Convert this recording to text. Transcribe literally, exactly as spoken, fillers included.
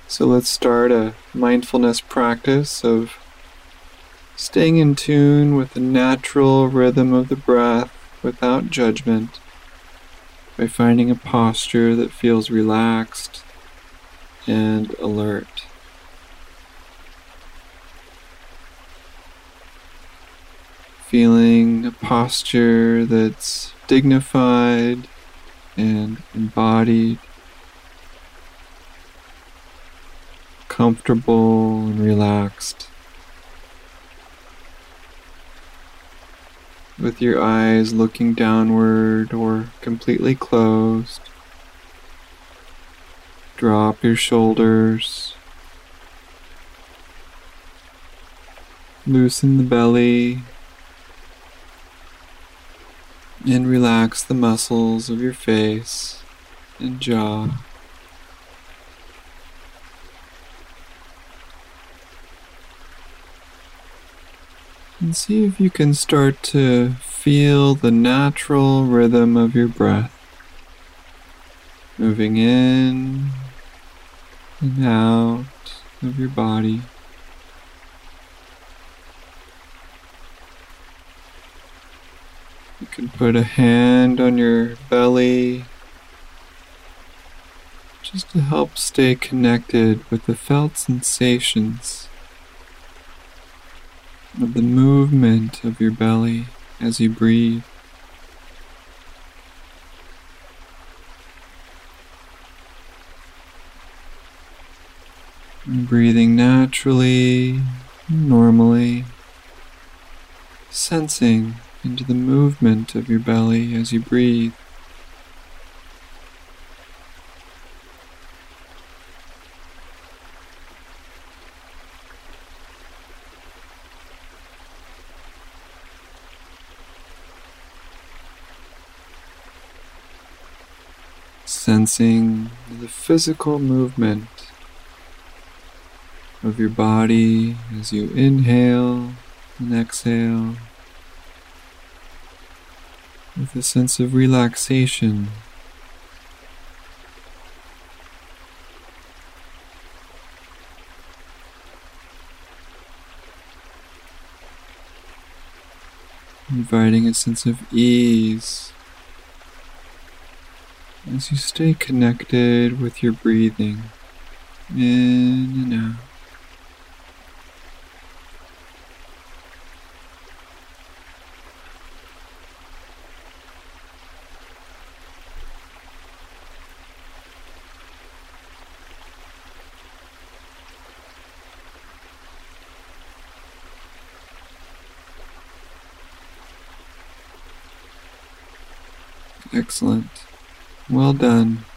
So let's start a mindfulness practice of staying in tune with the natural rhythm of the breath without judgment by finding a posture that feels relaxed and alert. Feeling a posture that's dignified and embodied, comfortable and relaxed, with your eyes looking downward or completely closed. Drop your shoulders, loosen the belly, and relax the muscles of your face and jaw. And see if you can start to feel the natural rhythm of your breath, moving in and out of your body. You can put a hand on your belly just to help stay connected with the felt sensations of the movement of your belly as you breathe. And breathing naturally, normally, sensing into the movement of your belly as you breathe. Sensing the physical movement of your body as you inhale and exhale, with a sense of relaxation. Inviting a sense of ease as you stay connected with your breathing in and out. Excellent. Well done.